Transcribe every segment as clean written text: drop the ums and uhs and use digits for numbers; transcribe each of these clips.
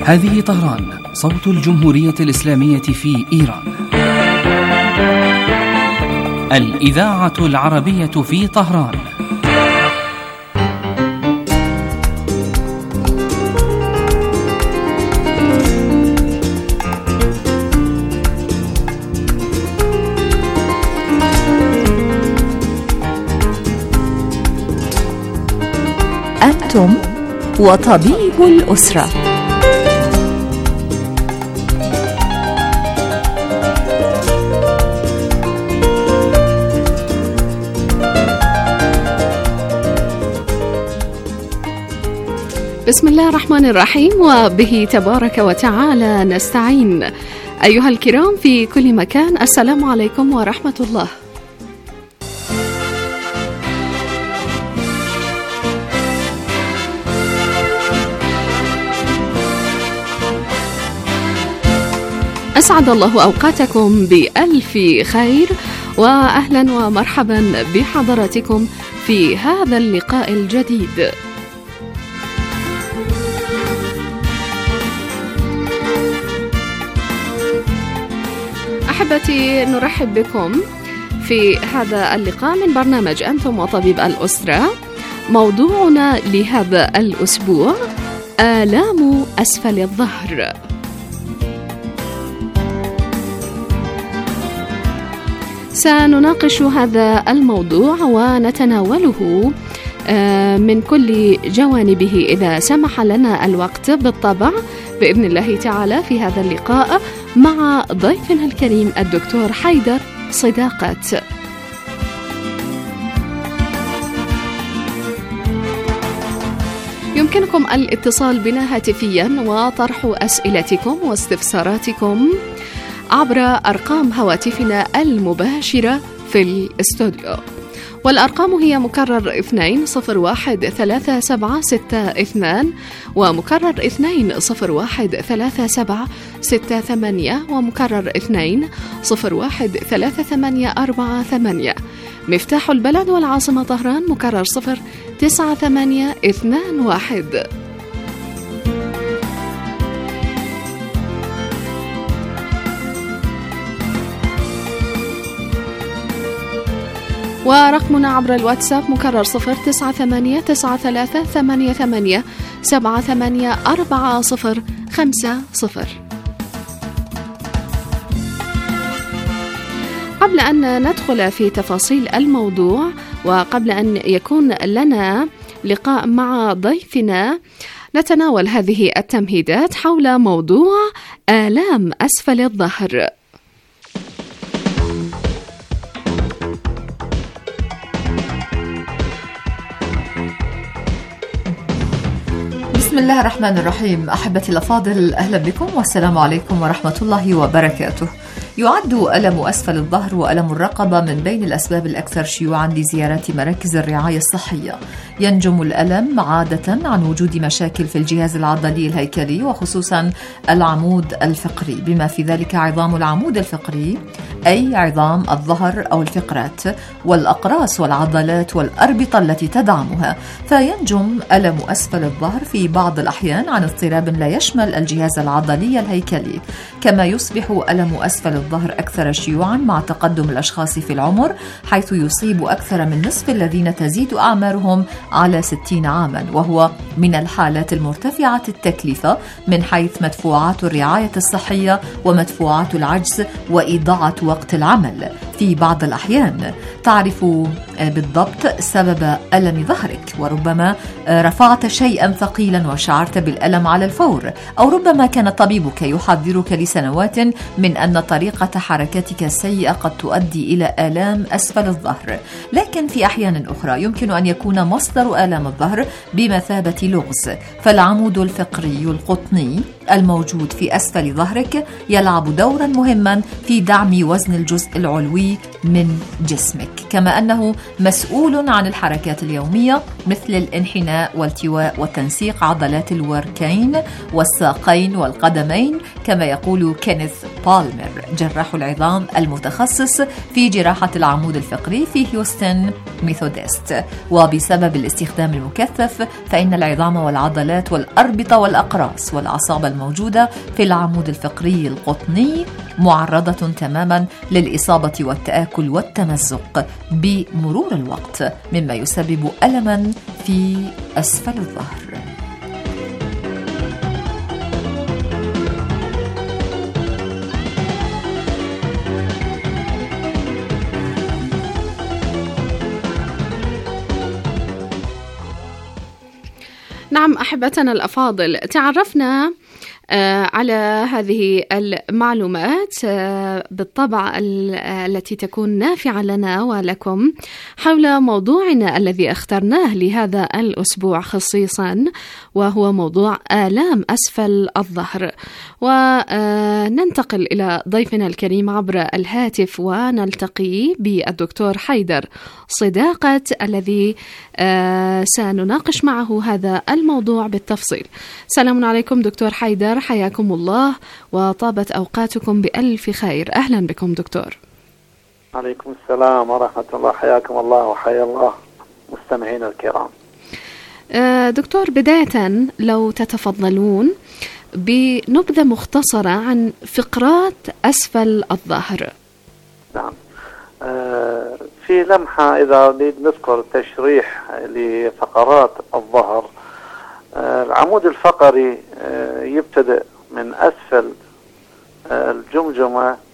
هذه طهران، صوت الجمهورية الإسلامية في إيران. الإذاعة العربية في طهران. أنتم وطبيب الأسرة. بسم الله الرحمن الرحيم، وبه تبارك وتعالى نستعين. أيها الكرام في كل مكان، السلام عليكم ورحمة الله. أسعد الله أوقاتكم بألف خير، وأهلا ومرحبا بحضراتكم في هذا اللقاء الجديد. أحبتي، نرحب بكم في هذا اللقاء من برنامج أنتم وطبيب الأسرة. موضوعنا لهذا الأسبوع آلام أسفل الظهر. سنناقش هذا الموضوع ونتناوله من كل جوانبه إذا سمح لنا الوقت، بالطبع بإذن الله تعالى في هذا اللقاء مع ضيفنا الكريم الدكتور حيدر صداقة. يمكنكم الاتصال بنا هاتفيا وطرح أسئلتكم واستفساراتكم عبر أرقام هواتفنا المباشرة في الاستوديو، والأرقام هي مكرر 2013762 ومكرر 2013768 ومكرر 2013848. مفتاح البلد والعاصمة طهران مكرر 09821. ورقمنا عبر الواتساب مكرر 0988888784050. قبل أن ندخل في تفاصيل الموضوع وقبل أن يكون لنا لقاء مع ضيفنا، نتناول هذه التمهيدات حول موضوع آلام أسفل الظهر. بسم الله الرحمن الرحيم. أحبتي الأفاضل، أهلا بكم والسلام عليكم ورحمة الله وبركاته. يعد ألم أسفل الظهر وألم الرقبة من بين الأسباب الأكثر شيوعا لزيارات مراكز الرعاية الصحية. ينجم الألم عادة عن وجود مشاكل في الجهاز العضلي الهيكلي وخصوصا العمود الفقري، بما في ذلك عظام العمود الفقري أي عظام الظهر أو الفقرات والأقراص والعضلات والأربطة التي تدعمها. فينجم ألم أسفل الظهر في بعض الأحيان عن اضطراب لا يشمل الجهاز العضلي الهيكلي، كما يصبح ألم أسفل الظهر أكثر شيوعا مع تقدم الأشخاص في العمر، حيث يصيب أكثر من نصف الذين تزيد أعمارهم على 60 عاما، وهو من الحالات المرتفعة التكلفة من حيث مدفوعات الرعاية الصحية ومدفوعات العجز وإضاعة وقت العمل. في بعض الأحيان تعرف بالضبط سبب ألم ظهرك، وربما رفعت شيئا ثقيلا وشعرت بالألم على الفور، أو ربما كان طبيبك يحذرك لسنوات من أن طريقة حركتك السيئة قد تؤدي إلى آلام أسفل الظهر. لكن في أحيان أخرى يمكن أن يكون مصدر آلام الظهر بمثابة لغز، فالعمود الفقري القطني الموجود في أسفل ظهرك يلعب دورا مهما في دعم وزن الجزء العلوي من جسمك، كما أنه مسؤول عن الحركات اليومية مثل الانحناء والتواء وتنسيق عضلات الوركين والساقين والقدمين، كما يقول كينيث بالمر جراح العظام المتخصص في جراحة العمود الفقري في هيوستن ميثودست. وبسبب الاستخدام المكثف فإن العظام والعضلات والأربطة والأقراص والأعصاب الموجودة في العمود الفقري القطني معرضة تماما للإصابة والتآكل والتمزق بمرور الوقت، مما يسبب ألما في أسفل الظهر. نعم أحبتنا الأفاضل، تعرفنا على هذه المعلومات بالطبع التي تكون نافعة لنا ولكم حول موضوعنا الذي اخترناه لهذا الأسبوع خصيصا، وهو موضوع آلام أسفل الظهر. وننتقل إلى ضيفنا الكريم عبر الهاتف ونلتقي بالدكتور حيدر صداقة الذي سنناقش معه هذا الموضوع بالتفصيل. سلام عليكم دكتور حيدر، حياكم الله وطابت أوقاتكم بألف خير. أهلا بكم دكتور. عليكم السلام ورحمة الله، حياكم الله وحيا الله مستمعين الكرام. دكتور، بداية لو تتفضلون بنبذة مختصرة عن فقرات أسفل الظهر. نعم، في لمحة إذا نريد نذكر تشريح لفقرات الظهر. العمود الفقري يبتدئ من أسفل الجمجمة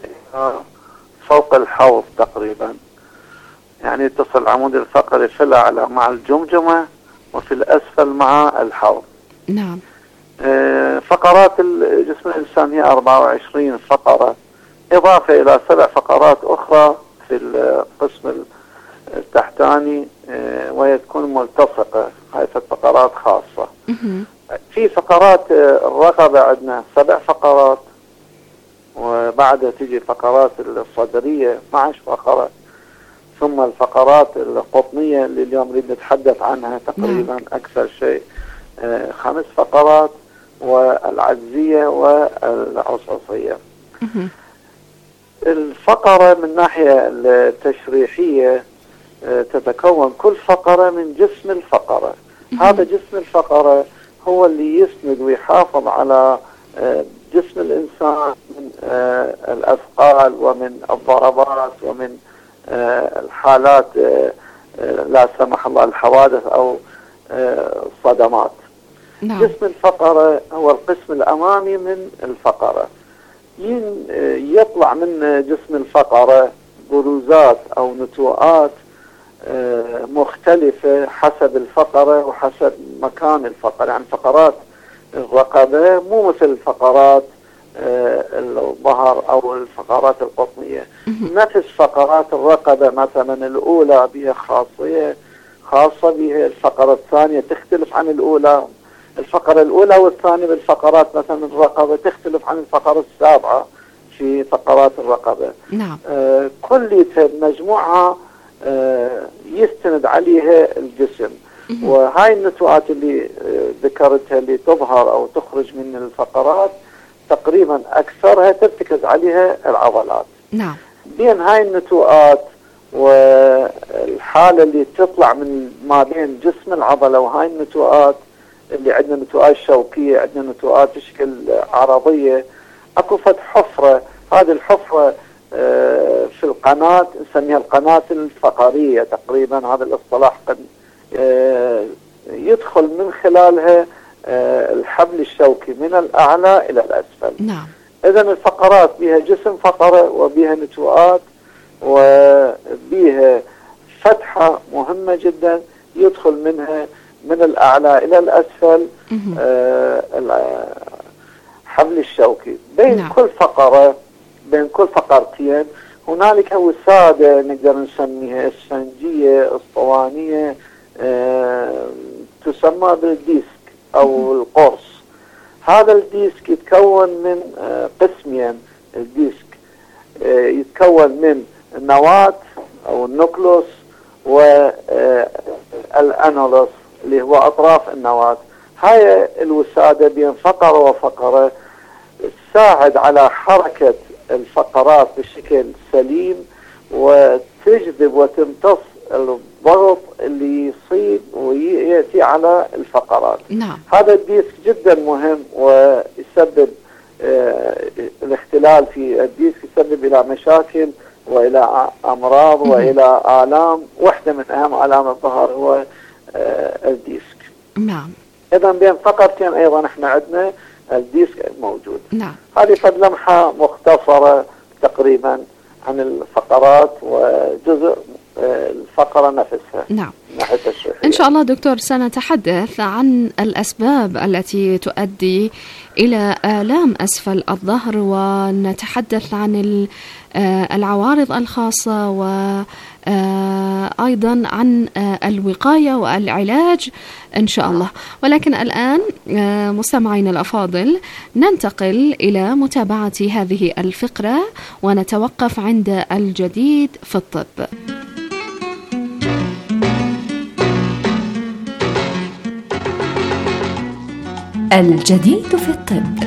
فوق الحوض تقريبا، يعني يتصل العمود الفقري في الأعلى مع الجمجمة وفي الأسفل مع الحوض. نعم. فقرات جسم الإنسان هي 24 فقرة، إضافة إلى 7 فقرات أخرى في القسم التحتاني، وهي تكون ملتصقة، هاي فقرات خاصة. في فقرات الرقبة عندنا 7 فقرات، وبعدها تيجي فقرات الصدرية 12 فقرة، ثم الفقرات القطنية اللي اليوم نريد نتحدث عنها تقريبا أكثر شيء 5 فقرات، والعجزية والعصعصية. الفقرة من ناحية التشريحية تتكون كل فقرة من جسم الفقرة. هذا جسم الفقرة هو اللي يسند ويحافظ على جسم الإنسان من الأثقال ومن الضربات ومن الحالات لا سمح الله الحوادث أو الصدمات. نعم. جسم الفقرة هو القسم الأمامي من الفقرة. يطلع من جسم الفقرة بروزات أو نتوءات مختلفة حسب الفقرة وحسب مكان الفقرة. يعني فقرات الرقبة مو مثل فقرات الظهر أو الفقرات القطنية. نفس فقرات الرقبة مثلا الأولى بها خاصية خاصة بها، الفقرة الثانية تختلف عن الأولى، الفقرة الأولى والثانية بالفقرات مثلا الرقبة تختلف عن الفقرة السابعة في فقرات الرقبة. نعم. كل مجموعة يستند عليها الجسم. وهاي النتوءات اللي ذكرتها اللي تظهر أو تخرج من الفقرات تقريبا أكثرها ترتكز عليها العضلات. نعم. بين هاي النتوءات والحالة اللي تطلع من ما بين جسم العضلة وهاي النتوءات اللي عندنا نتوءات شوكية، عندنا نتوءات بشكل عرضية، اكو فد حفرة. هذه الحفرة في القناة نسميها القناة الفقرية تقريبا، هذا الاصطلاح قد يدخل من خلالها الحبل الشوكي من الأعلى إلى الأسفل. نعم. إذن الفقرات بها جسم فقرة وبها نتوءات وبها فتحة مهمة جدا يدخل منها من الأعلى إلى الأسفل الحبل الشوكي. بين نعم. كل فقرة، بين كل فقرتين هنالك وسادة نقدر نسميها اسفنجية اسطوانية تسمى بالديسك أو القرص. هذا الديسك يتكون من قسمين. الديسك يتكون من النواة أو النوكلوس والأنولوس اللي هو أطراف النواة. هاي الوسادة بين فقرة وفقرة تساعد على حركة الفقرات بشكل سليم وتجذب وتمتص الضغط اللي يصيب ويأتي على الفقرات. نعم. هذا الديسك جدا مهم ويسبب الاختلال في الديسك يسبب إلى مشاكل وإلى أمراض وإلى آلام. واحدة من أهم آلام الظهر هو الديسك. نعم. إذا بين فقرتين أيضا احنا عندنا الديسك موجود. نعم. هذه قد لمحة مختصرة تقريبا عن الفقرات وجزء الفقرة نفسها. نعم. إن شاء الله دكتور سنتحدث عن الأسباب التي تؤدي إلى آلام أسفل الظهر، ونتحدث عن العوارض الخاصة وأيضا عن الوقاية والعلاج إن شاء الله. ولكن الآن مستمعين الأفاضل ننتقل إلى متابعة هذه الفقرة ونتوقف عند الجديد في الطب. الجديد في الطب.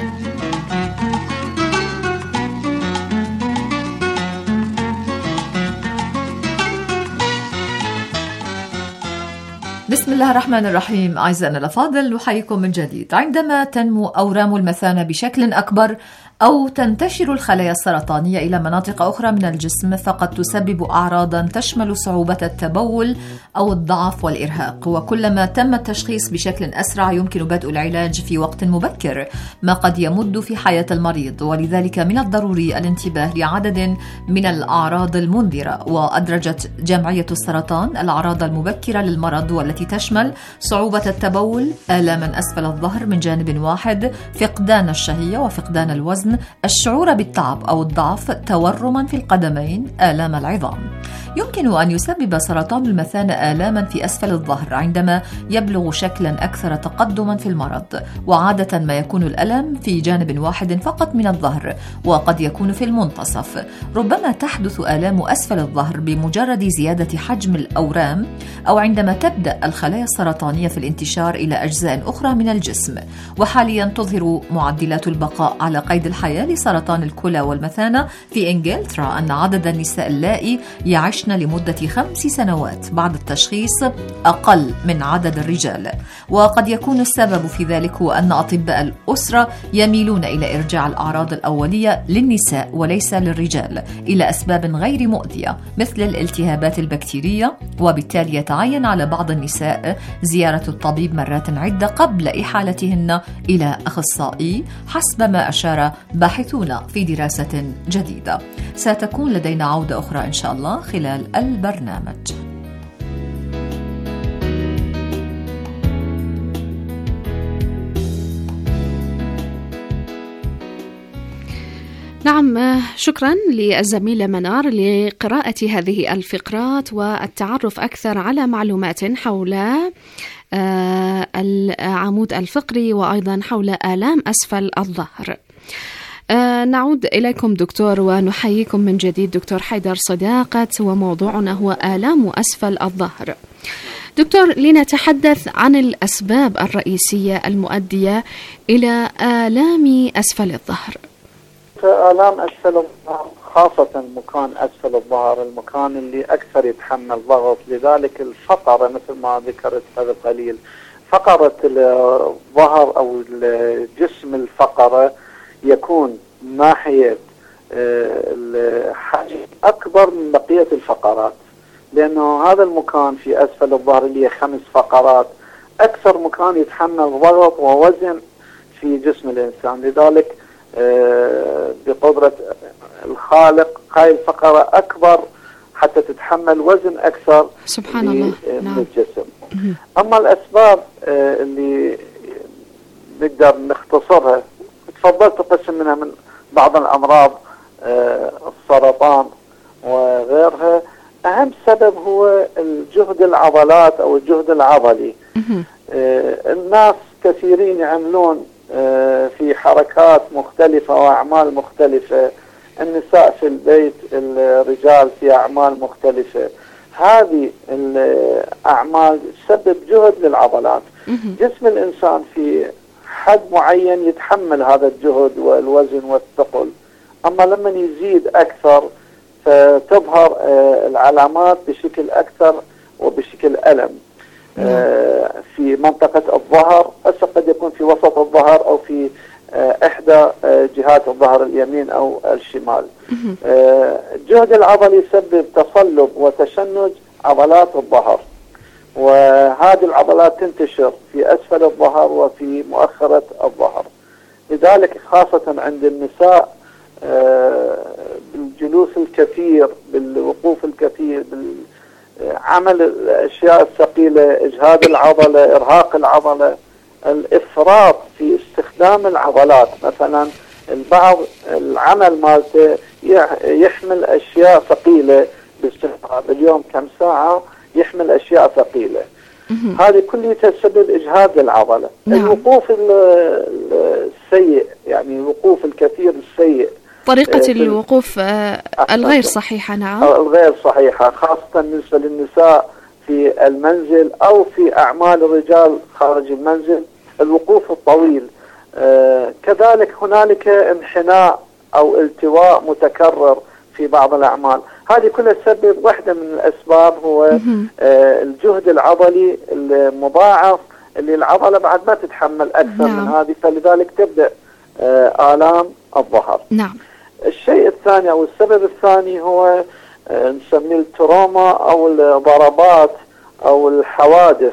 بسم الله الرحمن الرحيم. أعزائنا الأفاضل نحييكم من جديد. عندما تنمو أورام المثانة بشكل أكبر أو تنتشر الخلايا السرطانية إلى مناطق أخرى من الجسم فقد تسبب أعراضا تشمل صعوبة التبول أو الضعف والإرهاق، وكلما تم التشخيص بشكل أسرع يمكن بدء العلاج في وقت مبكر ما قد يمد في حياة المريض. ولذلك من الضروري الانتباه لعدد من الأعراض المنذرة، وأدرجت جمعية السرطان الأعراض المبكرة للمرض والتي تشمل صعوبة التبول، آلاما أسفل الظهر من جانب واحد، فقدان الشهية وفقدان الوزن، الشعور بالتعب أو الضعف، تورما في القدمين، آلام العظام. يمكن أن يسبب سرطان المثانة آلاما في أسفل الظهر عندما يبلغ شكلا أكثر تقدما في المرض، وعادة ما يكون الألم في جانب واحد فقط من الظهر، وقد يكون في المنتصف. ربما تحدث آلام أسفل الظهر بمجرد زيادة حجم الأورام أو عندما تبدأ الخلايا السرطانية في الانتشار إلى أجزاء أخرى من الجسم. وحاليا تظهر معدلات البقاء على قيد الحياة لسرطان الكلى والمثانة في إنجلترا أن عدد النساء اللائي يعشن لمدة 5 سنوات بعد التشخيص أقل من عدد الرجال. وقد يكون السبب في ذلك هو أن أطباء الأسرة يميلون إلى إرجاع الأعراض الأولية للنساء وليس للرجال إلى أسباب غير مؤذية مثل الالتهابات البكتيرية، وبالتالي يتعين على بعض النساء زيارة الطبيب مرات عدة قبل إحالتهن إلى أخصائي حسب ما أشار باحثون في دراسة جديدة. ستكون لدينا عودة أخرى إن شاء الله خلال البرنامج. نعم، شكرا للزميلة منار لقراءة هذه الفقرات والتعرف أكثر على معلومات حول العمود الفقري وأيضا حول آلام أسفل الظهر. نعود إليكم دكتور ونحييكم من جديد دكتور حيدر صداقة، وموضوعنا هو آلام أسفل الظهر. دكتور، لنتحدث عن الأسباب الرئيسية المؤدية إلى آلام أسفل الظهر. آلام أسفل الظهر خاصة مكان أسفل الظهر المكان اللي أكثر يتحمل ضغط، لذلك الفقرة مثل ما ذكرت قبل قليل، فقرة الظهر أو جسم الفقرة يكون ناحية الحجم أكبر من بقية الفقرات، لأنه هذا المكان في أسفل الظهر اللي هي 5 فقرات أكثر مكان يتحمل ضغط ووزن في جسم الإنسان. لذلك بقدرة الخالق هاي الفقرة أكبر حتى تتحمل وزن أكثر سبحان الله من الجسم. أما الأسباب اللي نقدر نختصرها، تفضلت قسم منها من بعض الأمراض السرطان وغيرها. أهم سبب هو الجهد العضلات أو الجهد العضلي. الناس كثيرين يعملون في حركات مختلفة وأعمال مختلفة، النساء في البيت، الرجال في أعمال مختلفة. هذه الأعمال تسبب جهد للعضلات. جسم الإنسان في حد معين يتحمل هذا الجهد والوزن والثقل، أما لما يزيد أكثر فتظهر العلامات بشكل أكثر وبشكل ألم في منطقة الظهر، هسه قد يكون في وسط الظهر أو في إحدى جهات الظهر اليمين أو الشمال. الجهد العضلي يسبب تصلب وتشنج عضلات الظهر، وهذه العضلات تنتشر في أسفل الظهر وفي مؤخرة الظهر. لذلك خاصة عند النساء بالجلوس الكثير، بالوقوف الكثير، بالعمل الأشياء الثقيلة، إجهاد العضلة، إرهاق العضلة، الإفراط في استخدام العضلات. مثلا البعض العمل مالته يحمل أشياء ثقيلة باستمرار، باليوم كم ساعة يحمل أشياء ثقيلة. هذه كلها تسبب إجهاد للعضلة. الوقوف السيء، يعني الوقوف الكثير السيء، طريقة الوقوف الغير صحيحة. نعم، الغير صحيحة، خاصة بالنسبة للنساء في المنزل أو في أعمال الرجال خارج المنزل، الوقوف الطويل. كذلك هنالك انحناء أو التواء متكرر في بعض الأعمال. هذه كلها تسبب واحدة من الأسباب هو الجهد العضلي المضاعف، اللي العضلة بعد ما تتحمل أكثر من هذه، فلذلك تبدأ آلام الظهر. نعم. الشيء الثاني أو السبب الثاني هو نسميه التروما أو الضربات أو الحوادث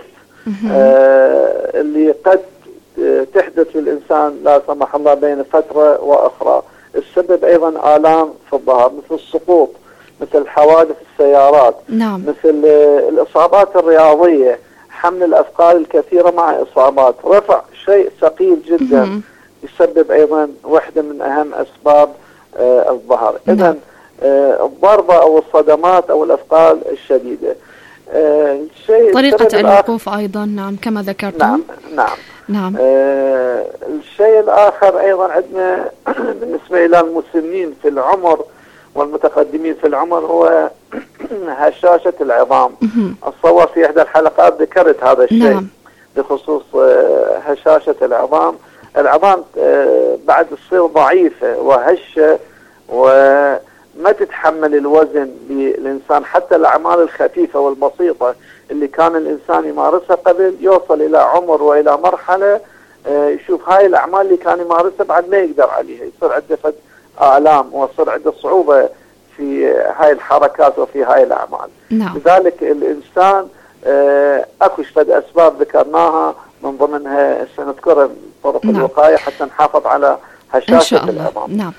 اللي قد تحدث للإنسان لا سمح الله بين فترة وأخرى. السبب أيضا آلام في الظهر، مثل السقوط، مثل حوادث السيارات. نعم. مثل الإصابات الرياضية، حمل الأثقال الكثيرة مع إصابات، رفع شيء ثقيل جدا يسبب أيضا واحدة من أهم أسباب الظهر. إذن الضربة أو الصدمات أو الأثقال الشديدة. طريقة الوقوف أيضا، نعم، كما ذكرتم. نعم. الشيء الآخر أيضا عندنا بالنسبة إلى المسنين في العمر والمتقدمين في العمر هو هشاشة العظام. أتصور في إحدى الحلقات ذكرت هذا الشيء بخصوص هشاشة العظام. العظام بعد تصير ضعيفة وهشة وما تتحمل الوزن للإنسان، حتى الأعمال الخفيفة والبسيطة اللي كان الإنسان يمارسها قبل، يوصل إلى عمر وإلى مرحلة يشوف هاي الأعمال اللي كان يمارسها بعد ما يقدر عليها، يصير عنده آلام ويصير عنده صعوبة في هاي الحركات وفي هاي الأعمال. لذلك الإنسان أكو شفد أسباب ذكرناها، من ضمنها سنذكر طرق الوقاية حتى نحافظ على هشاشة العظام. نعم.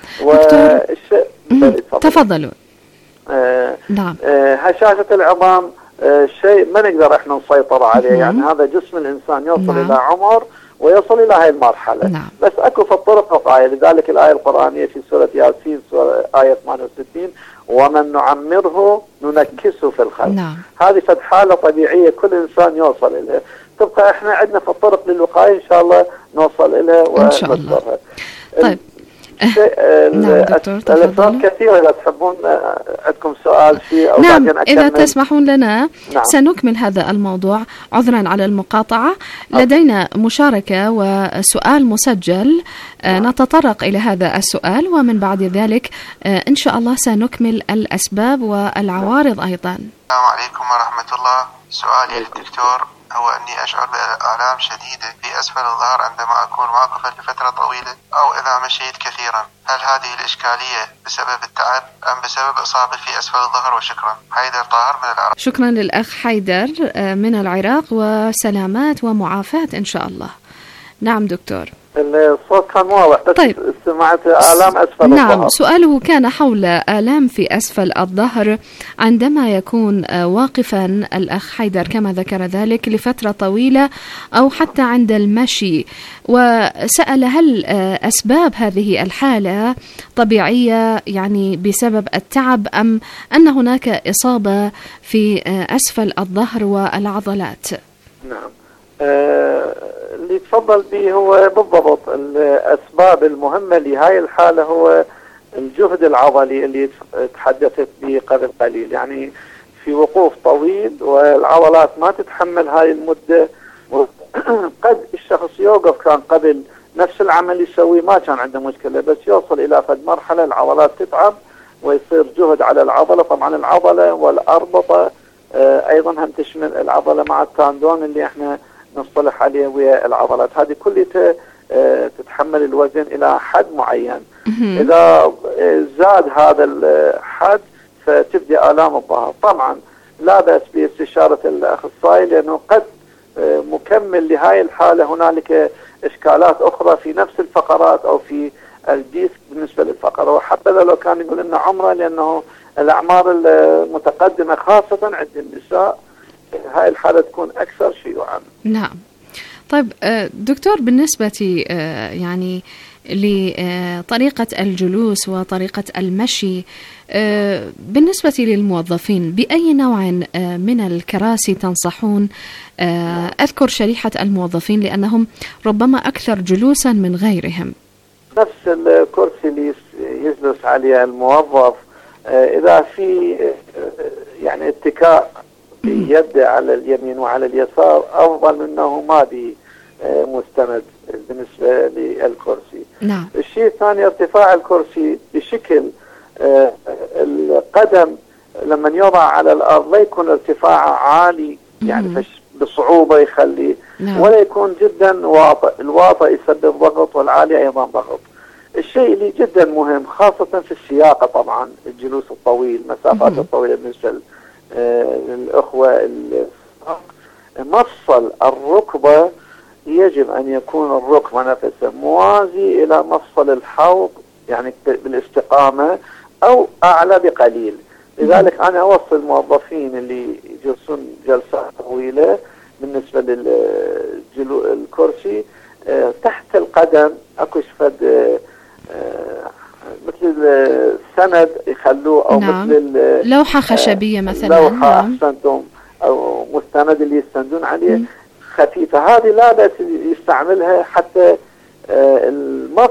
تفضلوا. نعم. هشاشة العظام شيء ما نقدر احنا نسيطر عليه، يعني هذا جسم الإنسان يوصل إلى عمر ويصل إلى هاي المرحلة. بس أكو في الطرق وقاية. لذلك الآية القرآنية في سورة ياسين آية 68 ومن نعمره ننكسه في الخلق. هذه فد حالة طبيعية كل إنسان يوصل إليها، تبقى احنا عندنا في الطرق للوقاية إن شاء الله نوصل إليها ونصبرها. طيب. نعم دكتور، تفضلوا. كثيرة إذا تحبون عندكم سؤال شيء أو نعم إذا تسمحون لنا. سنكمل هذا الموضوع. عذرا على المقاطعة، لدينا مشاركة وسؤال مسجل. نتطرق إلى هذا السؤال ومن بعد ذلك إن شاء الله سنكمل الأسباب والعوارض أيضا. السلام عليكم ورحمة الله. سؤالي للدكتور هو أني أشعر بآلام شديدة في أسفل الظهر عندما أكون واقفا لفترة طويلة أو إذا مشيت كثيرا. هل هذه الإشكالية بسبب التعب أم بسبب إصابة في أسفل الظهر؟ وشكرا. حيدر طاهر من العراق. شكرا للأخ حيدر من العراق، وسلامات ومعافاة إن شاء الله. نعم دكتور. الصوت كان واضح بس طيب. سمعت آلام أسفل الظهر. نعم، سؤاله كان حول آلام في أسفل الظهر عندما يكون واقفا الأخ حيدر كما ذكر ذلك لفترة طويلة أو حتى عند المشي، وسأل هل أسباب هذه الحالة طبيعية يعني بسبب التعب أم أن هناك إصابة في أسفل الظهر والعضلات؟ نعم. اللي تفضل به هو بالضبط الأسباب المهمة لهاي الحالة هو الجهد العضلي اللي تحدثت به قبل قليل، يعني في وقوف طويل والعضلات ما تتحمل هاي المدة. قد الشخص يوقف كان قبل نفس العمل يسوي ما كان عنده مشكلة، بس يوصل إلى فد مرحلة العضلات تتعب ويصير جهد على العضلة. طبعا العضلة والأربطة أيضا هم تشمل العضلة مع التاندون اللي احنا نصطلح عليه ويا العضلات. هذه كلها تتحمل الوزن إلى حد معين. إذا زاد هذا الحد فتبدأ آلام الظهر. طبعا لا بأس باستشارة الأخصائي، لأنه قد مكمل لهذه الحالة هنالك إشكالات أخرى في نفس الفقرات أو في الديسك بالنسبة للفقرة، وحبذا لو كان يقول لنا عمره، لأنه الأعمار المتقدمة خاصة عند النساء هاي الحالة تكون أكثر شيوعا. نعم. طيب دكتور، بالنسبة يعني لطريقة الجلوس وطريقة المشي بالنسبة للموظفين، بأي نوع من الكراسي تنصحون؟ أذكر شريحة الموظفين لأنهم ربما أكثر جلوسا من غيرهم. نفس الكرسي اللي يجلس عليه الموظف، إذا في يعني اتكاء يد على اليمين وعلى اليسار أفضل منه ما به مستند بالنسبة للكرسي. نعم. الشيء الثاني ارتفاع الكرسي بشكل القدم لما يوضع على الأرض لا يكون ارتفاعه عالي، يعني بصعوبة يخلي، نعم. ولا يكون جدا واطئ. الواطئ يسبب ضغط والعالي أيضا ضغط. الشيء اللي جدا مهم خاصة في السياقة، طبعا الجلوس الطويل، مسافات الطويلة بالنسبة للأخوة، مفصل الركبة يجب أن يكون الركبة نفسها موازي إلى مفصل الحوض، يعني بالاستقامة أو أعلى بقليل. لذلك أنا أوصي الموظفين اللي يجلسون جلسات طويلة بالنسبة للكرسي تحت القدم أكو شفد مثل السند يخلوه، أو نعم. مثل لوحة خشبية مثلا، لوحة نعم. أحسنتم، أو مستند اللي يستندون عليه خفيفة. هذه لا بأس يستعملها حتى المفصل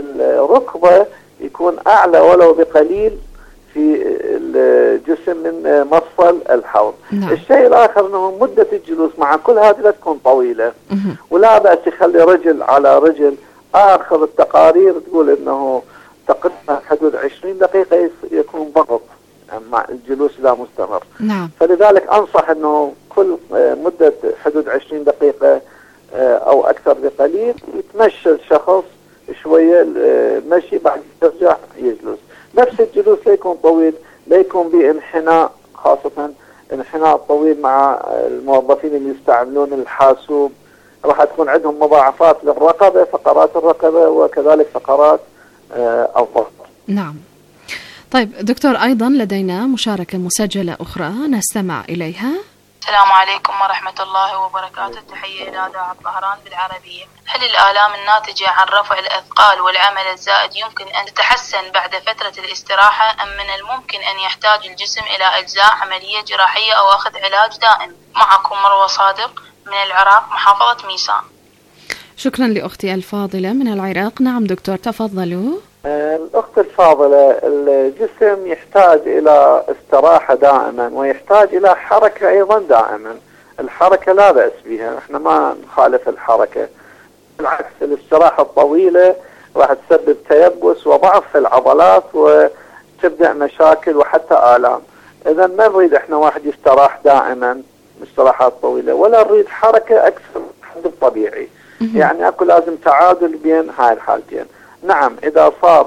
الركبة يكون أعلى ولو بقليل في الجسم من مفصل الحوض. نعم. الشيء الآخر أنه مدة الجلوس مع كل هذه لا تكون طويلة، ولا بأس يخلي رجل على رجل. آخر التقارير تقول أنه تقريبا حدود 20 دقيقة يكون ضغط مع الجلوس لا مستمر. نعم. فلذلك أنصح أنه كل مدة حدود 20 دقيقة أو أكثر بقليل يتمشى الشخص شوية مشي، بعد يرجع يجلس. نفس الجلوس لا يكون طويل، لا يكون بانحناء، خاصة انحناء طويل مع الموظفين اللي يستعملون الحاسوب راح تكون عندهم مضاعفات للرقبة، فقرات الرقبة، وكذلك فقرات الظهر. نعم. طيب دكتور، أيضا لدينا مشاركة مسجلة أخرى نستمع إليها. السلام عليكم ورحمة الله وبركاته. تحية إلى داعي الظهران بالعربية. هل الآلام الناتجة عن رفع الأثقال والعمل الزائد يمكن أن تتحسن بعد فترة الاستراحة، أم من الممكن أن يحتاج الجسم إلى أجزاء عملية جراحية أو أخذ علاج دائم؟ معكم مروة صادق من العراق، محافظة ميسان. شكرا لأختي الفاضلة من العراق. نعم دكتور، تفضلوا. الأخت الفاضلة، الجسم يحتاج إلى استراحة دائما، ويحتاج إلى حركة أيضا دائما. الحركة لا بأس بها، احنا ما نخالف الحركة، بالعكس الاستراحة الطويلة راح تسبب تيبس وضعف في العضلات وتبدأ مشاكل وحتى آلام. إذا ما نريد احنا واحد يستراح دائما استراحات طويلة، ولا نريد حركة أكثر من الحد الطبيعي. يعني أكو لازم تعادل بين هاي الحالتين. نعم، إذا صار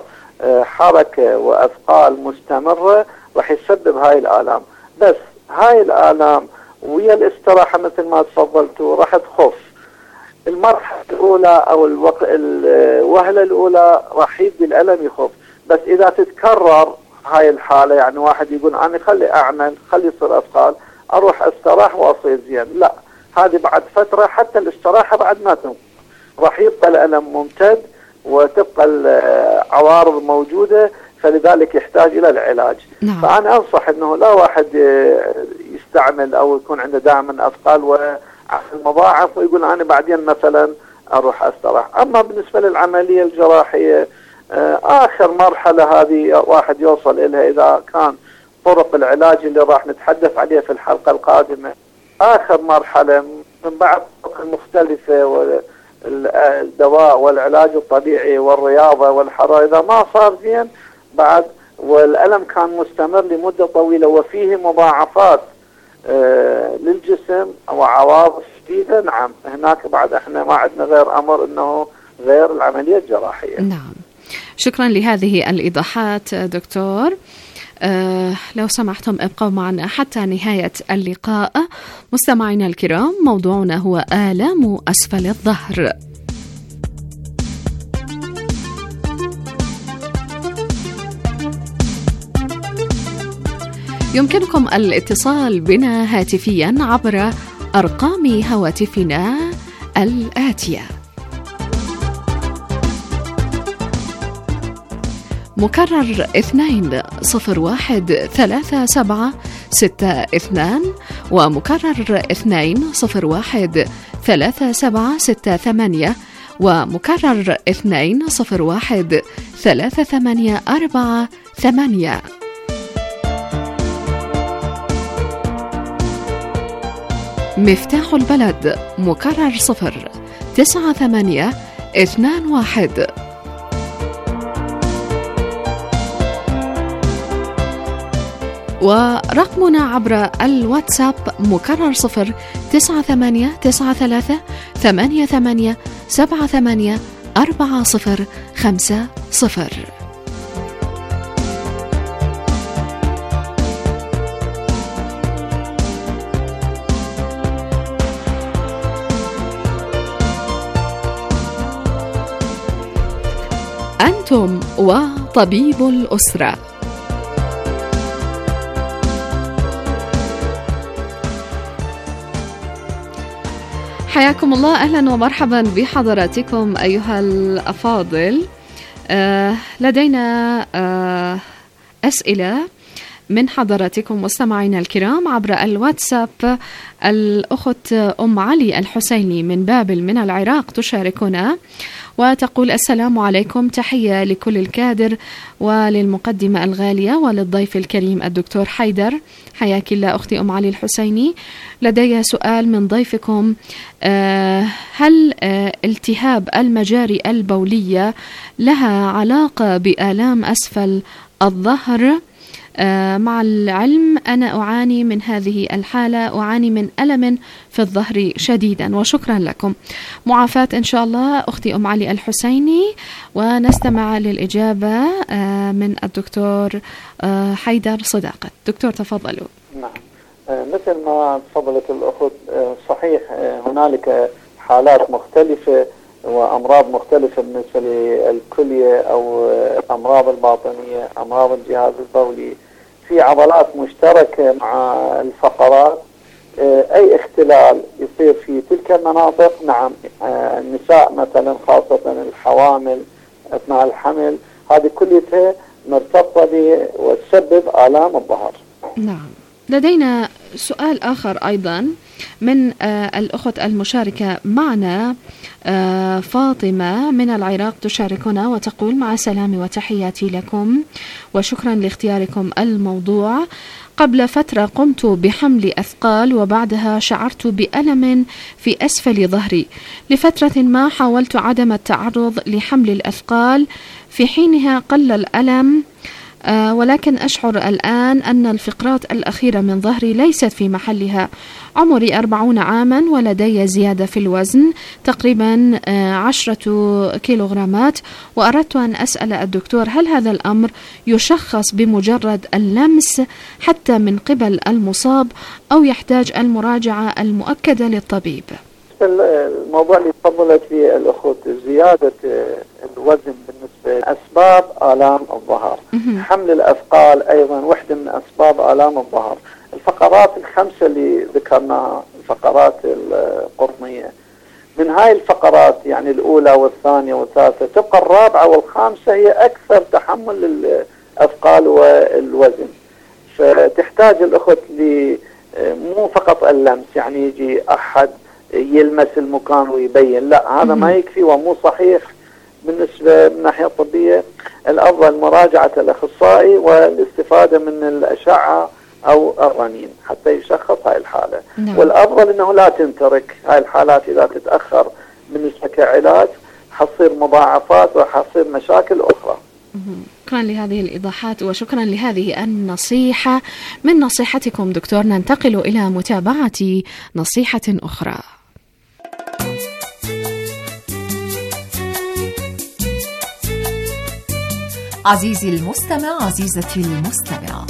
حركة وأثقال مستمرة راح يسبب هاي الآلام، بس هاي الآلام ويا الاستراحة مثل ما تفضلتوا راح تخف. المرحلة الأولى أو الوهلة الأولى راح يبدي الألم يخف، بس إذا تتكرر هاي الحالة، يعني واحد يقول أنا خلي أعمل، خلي يصير أثقال، أروح أستراح وأصير زين، لا، هذه بعد فترة حتى الاستراحة بعد ما تنقل راح يبقى الألم ممتد وتبقى العوارض موجودة، فلذلك يحتاج إلى العلاج. نعم. فأنا أنصح أنه لا واحد يستعمل أو يكون عنده دائما أثقال والمضاعف ويقول أنا بعدين مثلا أروح أستراح. أما بالنسبة للعملية الجراحية، آخر مرحلة هذه واحد يوصل إليها إذا كان طرق العلاج اللي راح نتحدث عليها في الحلقة القادمة. آخر مرحلة من بعد الطرق المختلفة والدواء والعلاج الطبيعي والرياضة والحرارة، إذا ما صار زين بعد والألم كان مستمر لمدة طويلة وفيه مضاعفات للجسم أو عواطف شديدة، نعم هناك بعد احنا ما عندنا غير أمر أنه غير العملية الجراحية. نعم، شكرا لهذه الإيضاحات دكتور. لو سمحتم ابقوا معنا حتى نهاية اللقاء. مستمعينا الكرام، موضوعنا هو آلام أسفل الظهر. يمكنكم الاتصال بنا هاتفيا عبر أرقام هواتفنا الآتية: مكرر 2013762 ومكرر 2013768 ومكرر 2013848. مفتاح البلد مكرر 09821. ورقمنا عبر الواتساب مكرر 0938878784050. أنتم وطبيب الأسرة. حياكم الله، أهلا ومرحبا بحضراتكم أيها الأفاضل. لدينا أسئلة من حضراتكم مستمعينا الكرام عبر الواتساب. الأخت أم علي الحسيني من بابل من العراق تشاركنا وتقول: السلام عليكم، تحية لكل الكادر وللمقدمة الغالية وللضيف الكريم الدكتور حيدر. حياك الله أختي أم علي الحسيني. لدي سؤال من ضيفكم: هل التهاب المجاري البولية لها علاقة بآلام أسفل الظهر؟ مع العلم أنا أعاني من هذه الحالة، أعاني من ألم في الظهر شديدا، وشكرا لكم. معافاة إن شاء الله أختي أم علي الحسيني. ونستمع للإجابة من الدكتور حيدر صداقة. دكتور تفضلوا. نعم، مثل ما تفضلت الأخت، صحيح هنالك حالات مختلفة وأمراض مختلفة بالنسبة للكلية أو الأمراض الباطنية، أمراض الجهاز البولي، في عضلات مشتركة مع الفقرات. أي اختلال يصير في تلك المناطق، نعم النساء مثلا خاصة الحوامل أثناء الحمل، هذه كلها مرتبطة وتسبب آلام الظهر. نعم، لدينا سؤال آخر أيضا من الأخت المشاركة معنا، فاطمة من العراق تشاركنا وتقول: مع السلامة وتحياتي لكم وشكرا لاختياركم الموضوع. قبل فترة قمت بحمل أثقال وبعدها شعرت بألم في أسفل ظهري. لفترة ما حاولت عدم التعرض لحمل الأثقال، في حينها قل الألم، ولكن أشعر الآن أن الفقرات الأخيرة من ظهري ليست في محلها. عمري 40 عاما ولدي زيادة في الوزن تقريبا 10 كيلوغرامات، وأردت أن أسأل الدكتور: هل هذا الأمر يشخص بمجرد اللمس حتى من قبل المصاب أو يحتاج المراجعة المؤكدة للطبيب؟ الموضوع اللي تفضلت فيه الأخوة، زيادة الوزن بالنسبة لأسباب آلام الظهر. حمل الأثقال أيضا واحدة من أسباب آلام الظهر. الفقرات الخمسة اللي ذكرناها، الفقرات القطنية، من هاي الفقرات يعني الأولى والثانية والثالثة، تبقى الرابعة والخامسة هي أكثر تحمل الأثقال والوزن. فتحتاج الأخوة مو فقط اللمس، يعني يجي أحد يلمس المكان ويبين، لا هذا ما يكفي ومو صحيح بالنسبة من الناحية الطبية. الأفضل مراجعة الأخصائي والاستفادة من الأشعة أو الرنين حتى يشخص هاي الحالة. والأفضل أنه لا تنترك هاي الحالات، إذا تتأخر بالنسبة كعلاج حصير مضاعفات وحصير مشاكل أخرى. شكرا لهذه الإيضاحات وشكرا لهذه النصيحة. من نصيحتكم دكتور ننتقل إلى متابعة نصيحة أخرى. عزيزي المستمع، عزيزتي المستمعة،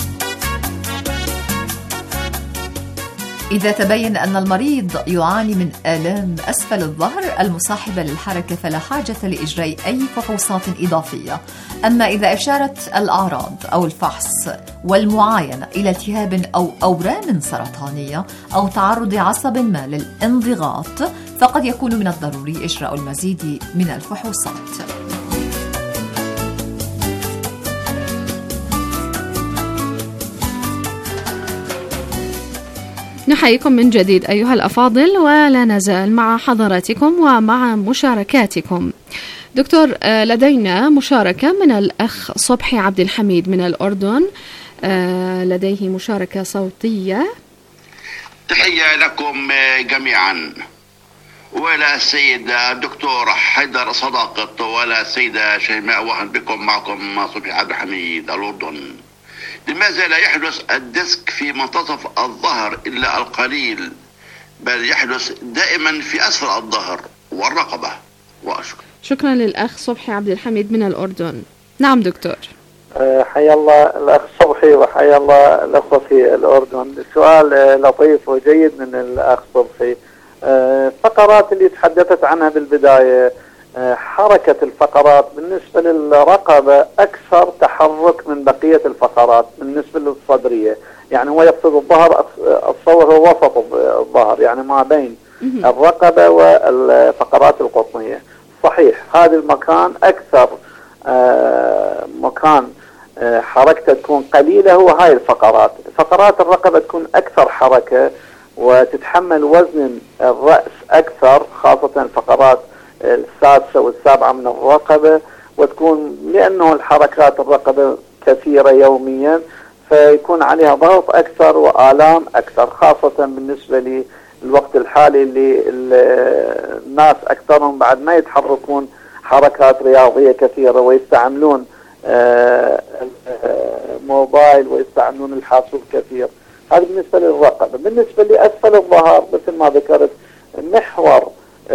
إذا تبين أن المريض يعاني من آلام أسفل الظهر المصاحبة للحركة فلا حاجة لإجراء أي فحوصات إضافية. أما إذا أشارت الأعراض أو الفحص والمعاينة إلى التهاب أو أورام سرطانية أو تعرض عصب ما للانضغاط فقد يكون من الضروري إجراء المزيد من الفحوصات. نحييكم من جديد أيها الأفاضل، ولا نزال مع حضراتكم ومع مشاركاتكم. دكتور، لدينا مشاركة من الأخ صبحي عبد الحميد من الأردن، لديه مشاركة صوتية. تحية لكم جميعا، ولا السيدة دكتور حيدر صداقط ولا السيدة شيماء وهن بكم. معكم صبحي عبد الحميد الأردن. لماذا لا يحدث الديسك في منتصف الظهر إلا القليل، بل يحدث دائما في أسفل الظهر والرقبة؟ وأشكر. شكرا للأخ صبحي عبد الحميد من الأردن. نعم دكتور. حيا الله الأخ صبحي وحيا الله الأخوة في الأردن. سؤال لطيف وجيد من الأخ صبحي. الفقرات اللي تحدثت عنها بالبداية، حركة الفقرات بالنسبة للرقبة أكثر تحرك من بقية الفقرات بالنسبة للصدرية، يعني هو يقصد الظهر، أتصور هو وسط الظهر، يعني ما بين الرقبة والفقرات القطنية. صحيح هذا المكان أكثر مكان حركته تكون قليلة، هو هاي الفقرات. فقرات الرقبة تكون أكثر حركة وتتحمل وزن الرأس أكثر، خاصة الفقرات السادسة والسابعة من الرقبة، وتكون لأنه الحركات الرقبة كثيرة يوميا فيكون عليها ضغط أكثر وآلام أكثر، خاصة بالنسبة للوقت الحالي اللي الناس أكثرهم بعد ما يتحركون حركات رياضية كثيرة ويستعملون موبايل ويستعملون الحاسوب كثير. هذا بالنسبة للرقبة. بالنسبة لأسفل الظهر مثل ما ذكرت، محور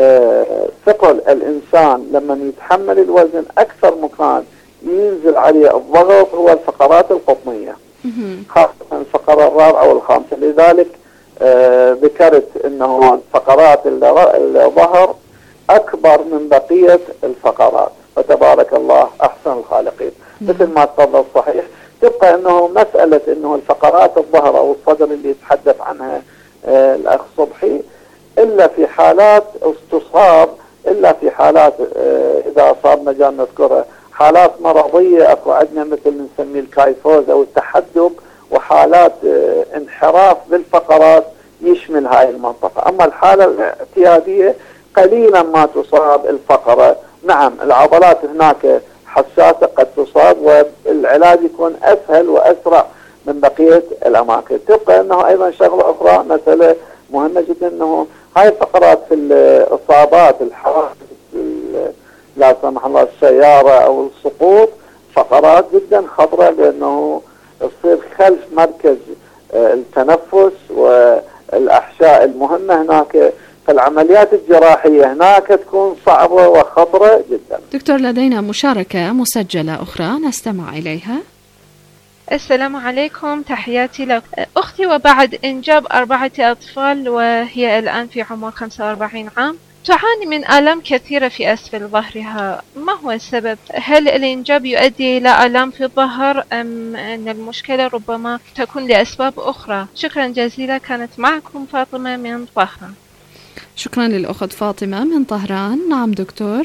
ثقل الإنسان لما يتحمل الوزن أكثر مكان ينزل عليه الضغط هو الفقرات القطنية، خاصة الفقرة الرابعة والخامسة. لذلك ذكرت أنه فقرات الظهر أكبر من بقية الفقرات، فتبارك الله أحسن الخالقين. مثل ما تفضل صحيح. تبقى أنه مسألة أنه الفقرات الظهر أو الصدر اللي يتحدث عنها الأخ صبحي إلا في حالات استصاب، إلا في حالات إذا أصاب مجال نذكرها حالات مرضية. أكو عندنا مثل نسميه الكايفوز أو التحدب، وحالات انحراف بالفقرات يشمل هاي المنطقة. أما الحالة الاعتيادية قليلا ما تصاب الفقرة. نعم العضلات هناك حساسة قد تصاب، والعلاج يكون أسهل وأسرع من بقية الأماكن. تبقى أنه أيضا شغلة أخرى، مسألة مهمة جدا، أنه هاي الفقرات في الإصابات، الحوادث، لا سمح الله السيارة أو السقوط، فقرات جدا خطرة، لأنه تصير خلف مركز التنفس والأحشاء المهمة هناك. فالعمليات الجراحية هناك تكون صعبة وخطرة جدا. دكتور، لدينا مشاركة مسجلة أخرى نستمع إليها. السلام عليكم، تحياتي لك. أختي وبعد إنجاب 4 أطفال وهي الآن في عمر 45 عام تعاني من آلام كثيرة في أسفل ظهرها. ما هو السبب؟ هل الإنجاب يؤدي إلى آلام في الظهر أم أن المشكلة ربما تكون لأسباب أخرى؟ شكرا جزيلا. كانت معكم فاطمة من طهران. شكرا للأخت فاطمة من طهران. نعم دكتور.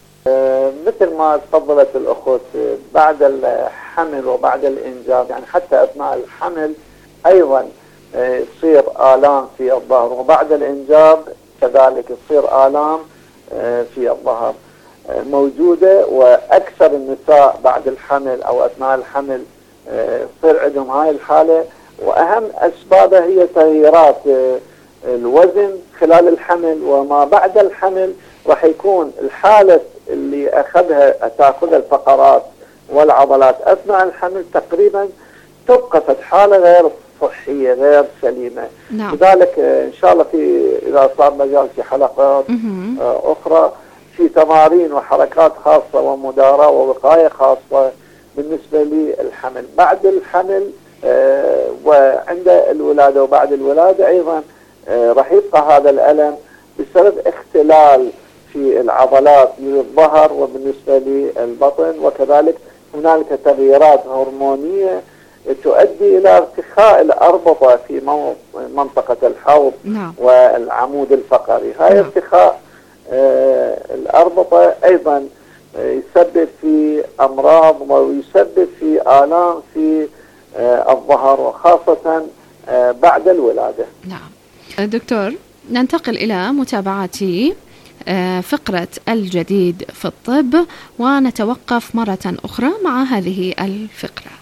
مثل ما تفضلت الأخت، بعد الحمل وبعد الإنجاب، يعني حتى أثناء الحمل أيضا يصير آلام في الظهر، وبعد الإنجاب كذلك يصير آلام في الظهر موجودة. وأكثر النساء بعد الحمل أو أثناء الحمل يصير عندهم هاي الحالة، وأهم أسبابها هي تغييرات الوزن خلال الحمل وما بعد الحمل. راح يكون الحالة اللي تاخذها الفقرات والعضلات أثناء الحمل تقريبا تبقى في حالة غير صحية غير سليمة. نعم. لذلك إن شاء الله إذا صار مجال في حلقات أخرى في تمارين وحركات خاصة ومداراة ووقاية خاصة بالنسبة للحمل. بعد الحمل وعند الولادة وبعد الولادة أيضا راح يبقى هذا الألم بسبب اختلال في العضلات للظهر وبالنسبة للبطن، وكذلك هنالك تغييرات هرمونية تؤدي إلى ارتخاء الأربطة في منطقة الحوض والعمود الفقري. هاي ارتخاء الأربطة أيضا يسبب في أمراض ويسبب في آلام في الظهر وخاصة بعد الولادة. نعم دكتور، ننتقل إلى متابعة فقرة الجديد في الطب ونتوقف مرة أخرى مع هذه الفقرة.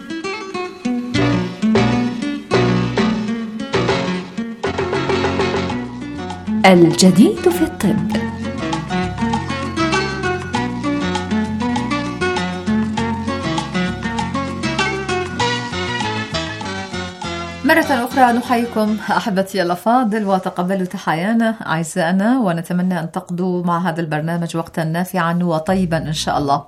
الجديد في الطب. مرة أخرى نحييكم أحبتي الأفاضل وتقبلوا تحيانا أعزائنا، ونتمنى أن تقضوا مع هذا البرنامج وقتا نافعا وطيبا إن شاء الله.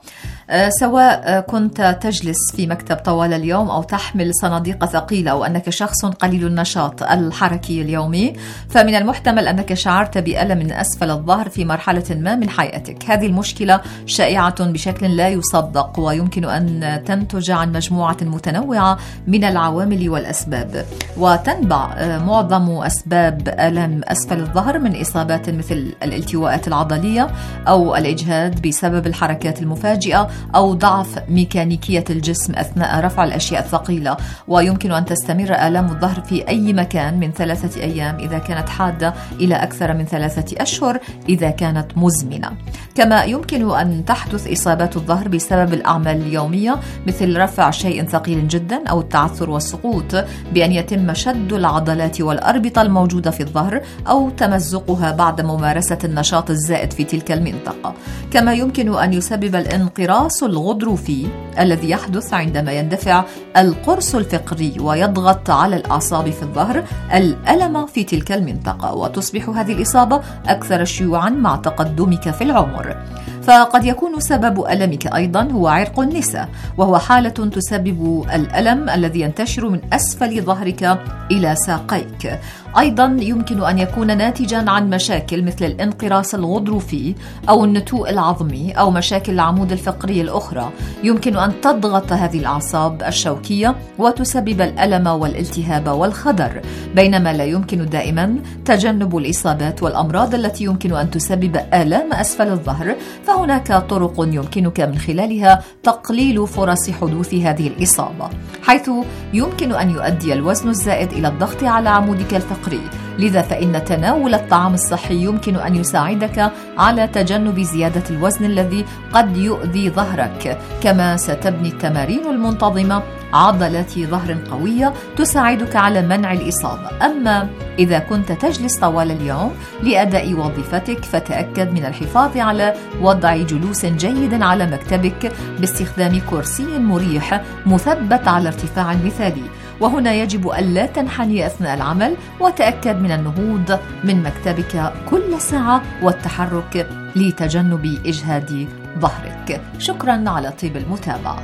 سواء كنت تجلس في مكتب طوال اليوم أو تحمل صناديق ثقيلة أو أنك شخص قليل النشاط الحركي اليومي، فمن المحتمل أنك شعرت بألم من أسفل الظهر في مرحلة ما من حياتك. هذه المشكلة شائعة بشكل لا يصدق، ويمكن أن تنتج عن مجموعة متنوعة من العوامل والأسباب، وتنبع معظم أسباب ألم أسفل الظهر من إصابات مثل الالتواءات العضلية أو الإجهاد بسبب الحركات المفاجئة أو ضعف ميكانيكية الجسم أثناء رفع الأشياء الثقيلة. ويمكن أن تستمر آلام الظهر في أي مكان من 3 أيام إذا كانت حادة إلى أكثر من 3 أشهر إذا كانت مزمنة. كما يمكن أن تحدث إصابات الظهر بسبب الأعمال اليومية مثل رفع شيء ثقيل جدا أو التعثر والسقوط، بأن يتم شد العضلات والأربطة الموجودة في الظهر أو تمزقها بعد ممارسة النشاط الزائد في تلك المنطقة. كما يمكن أن يسبب الانقراص الغضروفي الذي يحدث عندما يندفع القرص الفقري ويضغط على الأعصاب في الظهر الألم في تلك المنطقة، وتصبح هذه الإصابة أكثر شيوعا مع تقدمك في العمر. فقد يكون سبب ألمك أيضا هو عرق النساء، وهو حالة تسبب الألم الذي ينتشر من أسفل ظهرك إلى ساقيك. أيضا يمكن أن يكون ناتجا عن مشاكل مثل الانقراص الغضروفي أو النتوء العظمي أو مشاكل العمود الفقري الأخرى. يمكن أن تضغط هذه الأعصاب الشوكية وتسبب الألم والالتهاب والخدر، بينما لا يمكن دائما تجنب الإصابات والأمراض التي يمكن أن تسبب آلام أسفل الظهر. فهناك طرق يمكنك من خلالها تقليل فرص حدوث هذه الإصابة، حيث يمكن أن يؤدي الوزن الزائد إلى الضغط على عمودك الفقري. لذا فإن تناول الطعام الصحي يمكن أن يساعدك على تجنب زيادة الوزن الذي قد يؤذي ظهرك. كما ستبني التمارين المنتظمة عضلات ظهر قوية تساعدك على منع الإصابة. أما إذا كنت تجلس طوال اليوم لأداء وظيفتك، فتأكد من الحفاظ على وضع جلوس جيد على مكتبك باستخدام كرسي مريح مثبت على ارتفاع مثالي. وهنا يجب ألا تنحني أثناء العمل، وتأكد من النهوض من مكتبك كل ساعة والتحرك لتجنب إجهاد ظهرك. شكرا على طيب المتابعة.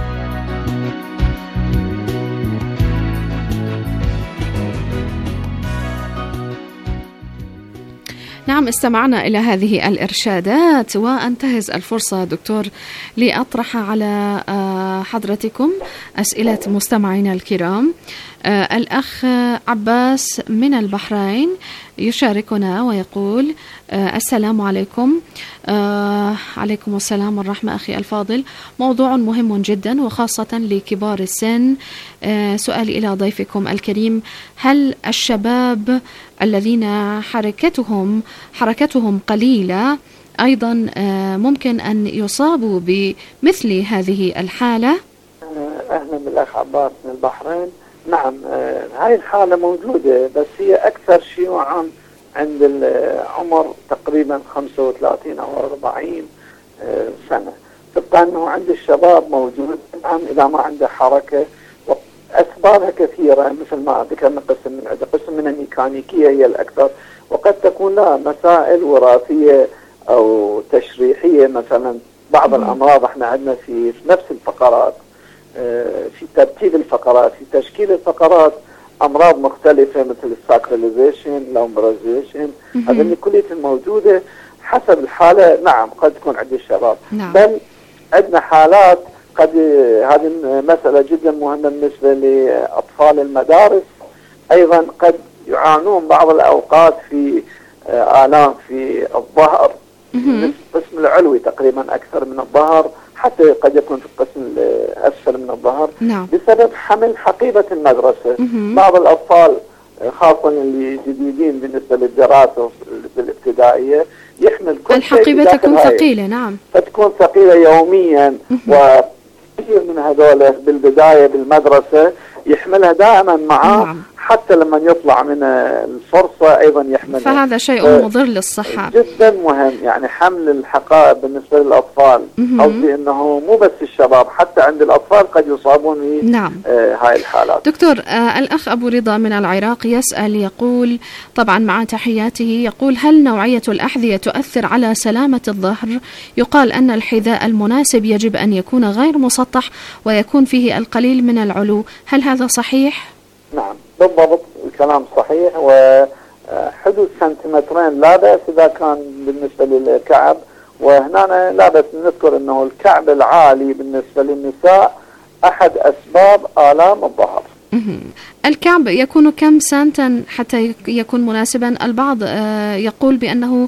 نعم، استمعنا إلى هذه الإرشادات، وأنتهز الفرصة دكتور لأطرح على حضرتكم أسئلة مستمعينا الكرام. الأخ عباس من البحرين يشاركنا ويقول: السلام عليكم. عليكم السلام والرحمة أخي الفاضل، موضوع مهم جدا وخاصة لكبار السن. سؤالي إلى ضيفكم الكريم: هل الشباب الذين حركتهم قليلة أيضا ممكن أن يصابوا بمثل هذه الحالة؟ أهلا بالأخ عباس من البحرين. نعم، هاي الحالة موجودة، بس هي أكثر شيوعا عند العمر تقريبا 35 أو 40 سنة. تبقى أنه عند الشباب موجود. نعم إذا ما عنده حركة، أسبابها كثيرة مثل ما ذكرنا، قسم من الميكانيكية هي الأكثر، وقد تكون لها مسائل وراثية أو تشريحية. مثلا بعض الأمراض احنا عندنا في نفس الفقرات، في ترتيب الفقرات، في تشكيل الفقرات أمراض مختلفة مثل الساكراليزيشن، لومبرازيشن، هذه كلها موجودة حسب الحالة. نعم قد تكون عند الشباب، بل عندنا حالات قد هذه مسألة جدا مهمة بالنسبة لأطفال المدارس، أيضا قد يعانون بعض الأوقات في آلام في الظهر، القسم العلوي تقريبا أكثر من الظهر، حتى قد يكون في القسم الأسفل من الظهر، بسبب حمل حقيبة المدرسة. بعض الأطفال خاصة اللي جديدين بالنسبة للدراسة بالابتدائية يحمل كل الحقيبة تكون ثقيلة. نعم، فتكون ثقيلة يوميا، وكثير من هذول بالبداية بالمدرسة يحملها دائما معه، حتى لما يطلع من الفرصة أيضا يحملها. فهذا شيء مضر للصحة جدا مهم، يعني حمل الحقائب بالنسبة للأطفال. قصدي أنه مو بس الشباب، حتى عند الأطفال قد يصابون هاي الحالات. دكتور، الأخ أبو رضا من العراق يسأل، يقول طبعا مع تحياته، يقول: هل نوعية الأحذية تؤثر على سلامة الظهر؟ يقال أن الحذاء المناسب يجب أن يكون غير مسطح ويكون فيه القليل من العلو، هل هذا صحيح؟ نعم بالضبط، الكلام صحيح، وحدود سنتيمترين لا بأس إذا كان بالنسبة للكعب. وهنا لا بأس نذكر أنه الكعب العالي بالنسبة للنساء أحد أسباب آلام الظهر. الكعب يكون كم سنتا حتى يكون مناسبا؟ البعض يقول بأنه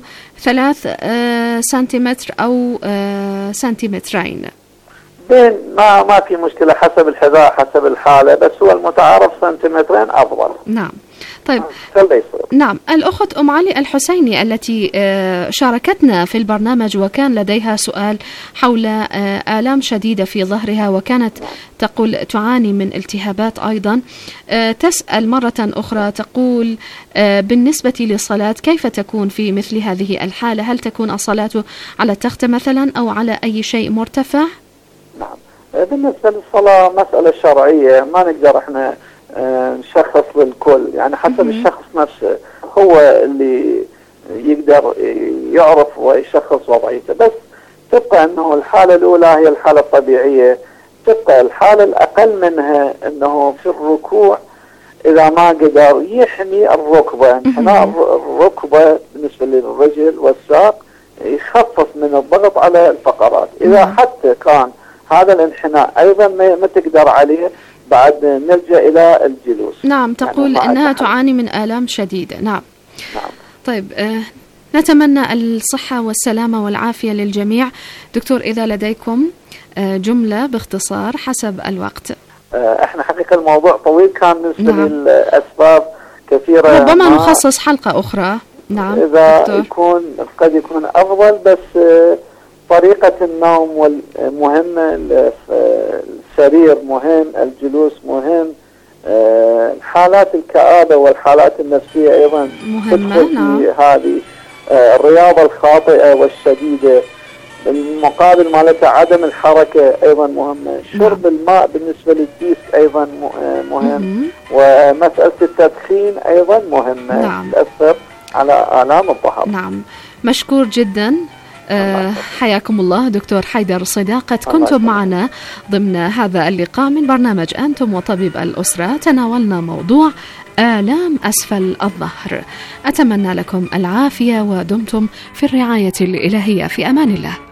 3 سنتيمتر أو سنتيمترين. بين ما في مشكلة، حسب الحذاء حسب الحالة، بس هو المتعارف سنتيمترين أفضل. نعم. طيب. نعم، الأخت أم علي الحسيني التي شاركتنا في البرنامج وكان لديها سؤال حول آلام شديدة في ظهرها، وكانت تقول تعاني من التهابات أيضا، تسأل مرة أخرى تقول: بالنسبة للصلاة كيف تكون في مثل هذه الحالة؟ هل تكون الصلاة على التخت مثلا أو على أي شيء مرتفع؟ نعم، بالنسبة للصلاة مسألة شرعية، ما نقدر احنا نشخص للكل، يعني حسب الشخص نفسه هو اللي يقدر يعرف ويشخص وضعيته. بس تبقى انه الحالة الاولى هي الحالة الطبيعية، تبقى الحالة الاقل منها انه في الركوع اذا ما قدر يحمي الركبة، انحناء الركبة بالنسبة للرجل والساق يخفف من الضغط على الفقرات. اذا حتى كان هذا الانحناء ايضا ما تقدر عليه، بعد نلجأ إلى الجلوس. نعم، تقول يعني أنها تعاني من آلام شديدة. نعم. طيب، نتمنى الصحة والسلامة والعافية للجميع. دكتور، إذا لديكم جملة باختصار حسب الوقت. احنا حقيقة الموضوع طويل كان بالنسبة للأسباب كثيرة، ربما نخصص حلقة أخرى. نعم إذا قد يكون أفضل، بس طريقة النوم مهمة، السرير مهم، الجلوس مهم، حالات الكآبة والحالات النفسية أيضا مهمة. نعم. هذه الرياضة الخاطئة والشديدة المقابل مالتها عدم الحركة أيضا مهمة. شرب الماء بالنسبة للديسك أيضا مهم. ومسألة التدخين أيضا مهمة. تأثر على آلام الظهر. نعم، مشكور جدا. حياكم الله دكتور حيدر صداقة، كنتم معنا ضمن هذا اللقاء من برنامج أنتم وطبيب الأسرة. تناولنا موضوع آلام أسفل الظهر. أتمنى لكم العافية ودمتم في الرعاية الإلهية. في أمان الله.